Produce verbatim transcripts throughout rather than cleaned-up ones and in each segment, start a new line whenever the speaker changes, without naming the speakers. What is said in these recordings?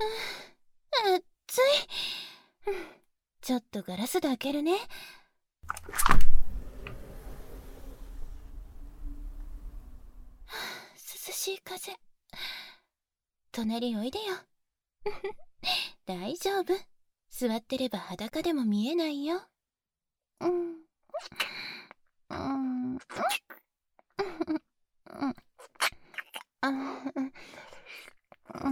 熱い。ちょっとガラスで開けるね。涼しい風。隣おいでよ。大丈夫。座ってれば裸でも見えないよ。うん。うん。うん。あ、うん。うん。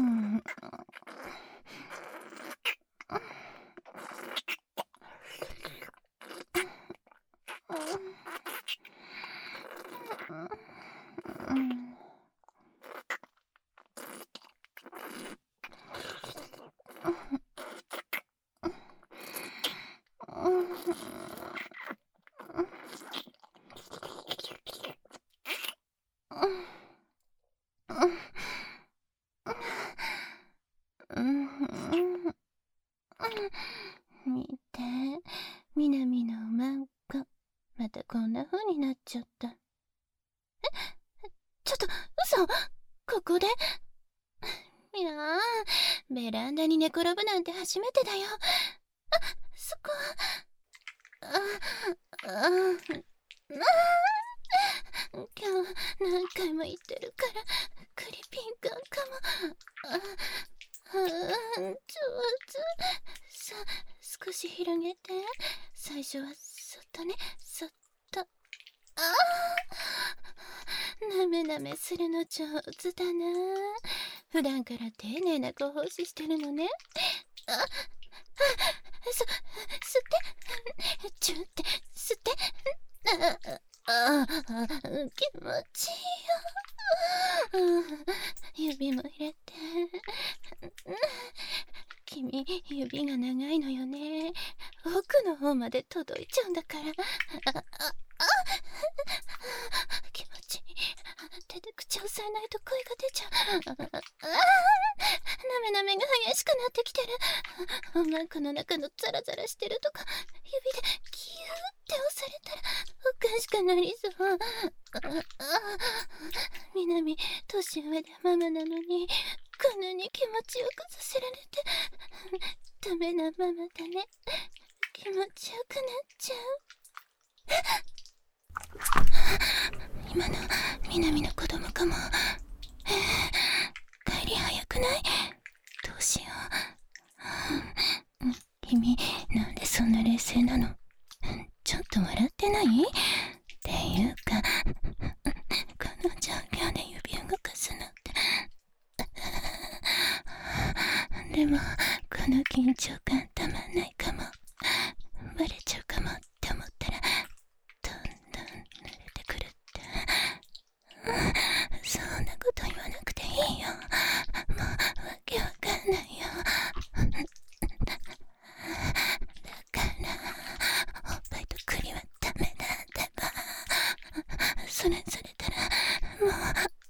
見て、みなみの漫画、またこんな風になっちゃった。え、ちょっと嘘。ここでいやー、ベランダに寝転ぶなんて初めてだよ。あ、そこは。あ、あ、あ、今日何回も言ってるからクリピンくんかも。あ、あ、上手。さ、少し広げて。最初はそっとね、そっと。ああ、なめなめするの上手だな。普段から丁寧なご奉仕してるのね。あ、あ、そ、吸って、チューって吸って。ああ、あ、気持ちいいよ。指も入れて。君、指が長いのよね。奥の方まで届いちゃうんだから。あ、あ、あ、気持ちいい。手で口を押さえないと声が出ちゃう。ああ、なめなめが激しくなってきてる。おまんこの中のザラザラしてるとか指でキューって押されたらおかしくなりそう。みなみ年上でママなのにこんなに気持ちよくさせられてダメなママだね。気持ちよくなっちゃう。今のみなみの子供かも。帰り早くない？どうしよう。君、なんでそんな冷静なの？ちょっと笑ってない？っていうか、この状況で指動かすのって。でも、この緊張感たまんないかも。バレちゃうかもって思ったら、どんどん慣れてくるって。そんなこと言わなくていいよ。もう、わけわかんないよ。だから、おっぱいと栗はダメだってば。それされたら、もう、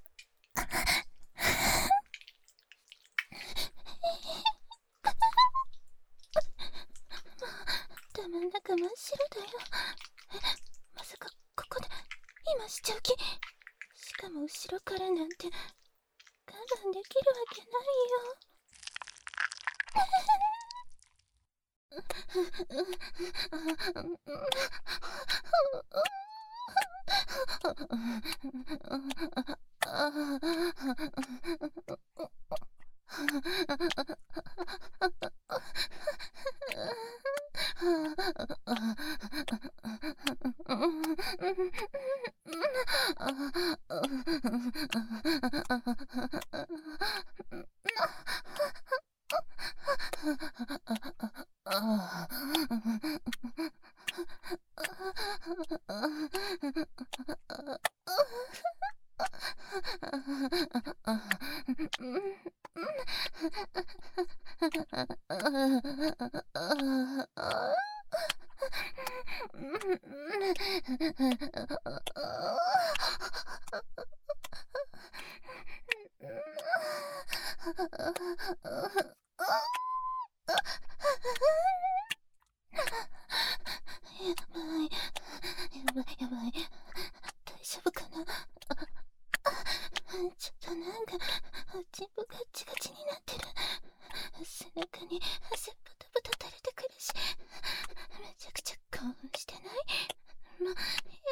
頭の中真っ白だよ。え、まさかここで今しちゃう気？しかも後ろからなんて我慢できるわけないよ。やばいやばい、大丈夫かな。ちょっとなんかチンポガチガチになってる。 中に汗ポタポタ垂れてくるし、めちゃくちゃ興奮してない？もうやだ、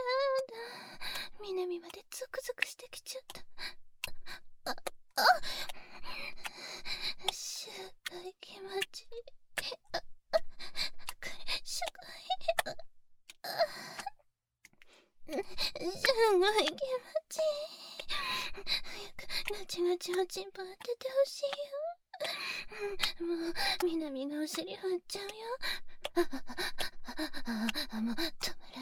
南までゾクゾクしてきちゃった。ああ、すごい気持ちいい。あ、これすごい。あ、すごい気持ちいい。早くガチガチおちんぽ当ててほしいよ。もう南のお尻振っちゃうよ。ああ、もう止まらない。もうバレ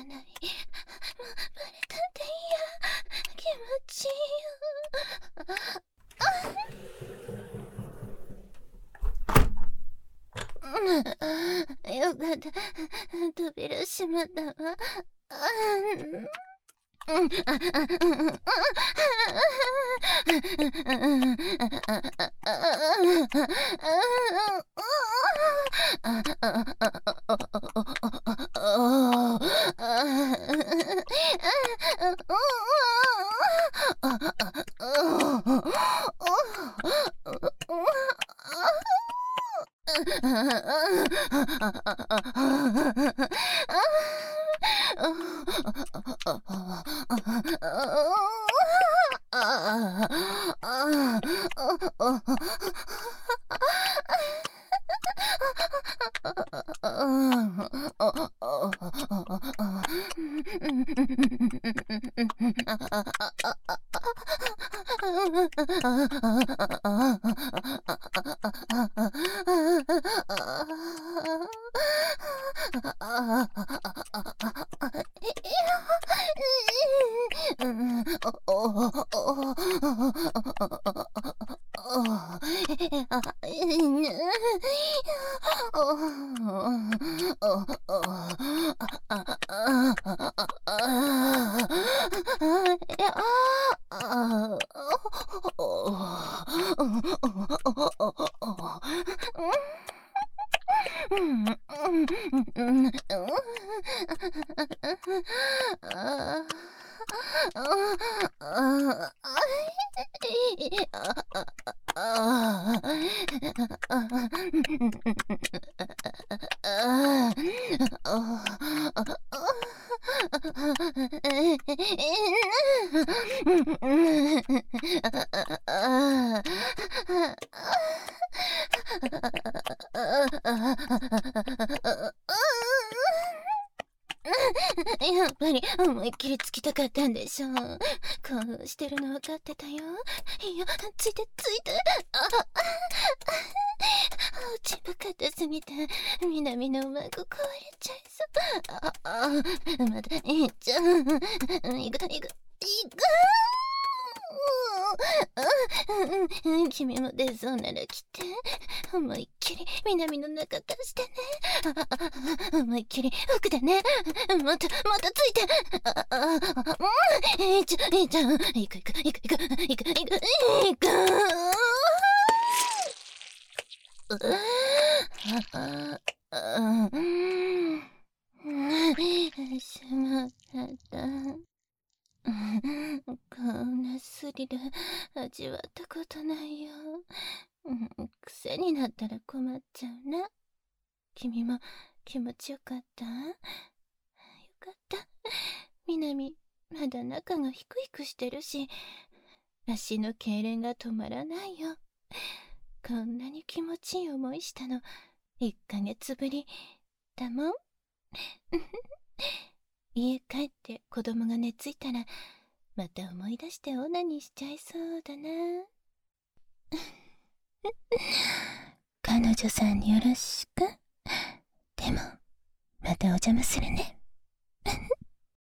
たっていいや。気持ちいいよ。よかった。扉閉まったわ。うん、あ、あ、うん、うん、やっぱり思いっきりつきたかったんでしょう。興奮してるの分かってたよ。いや、ついてついて。ああ、おちんぽ硬すぎて南の馬が壊れちゃいそう。ああ、まだいいじゃん。行く行く行く。君も出そうなら来て。思いっきり南の中出してね。思いっきり奥でね。もっともっとついて。ああ、いいじゃんいいじゃん。行く行く行く行く行く行く行く。しまった。こんなスリル味わったことないよ。癖になったら困っちゃうな。君も気持ちよかった？よかった。南、まだ中がヒクヒクしてるし、足の痙攣が止まらないよ。こんなに気持ちいい思いしたのいっかげつぶりだもん。家帰って子供が寝ついたらまた思い出してオナニーしちゃいそうだな。彼女さんによろしく。でもまたお邪魔するね。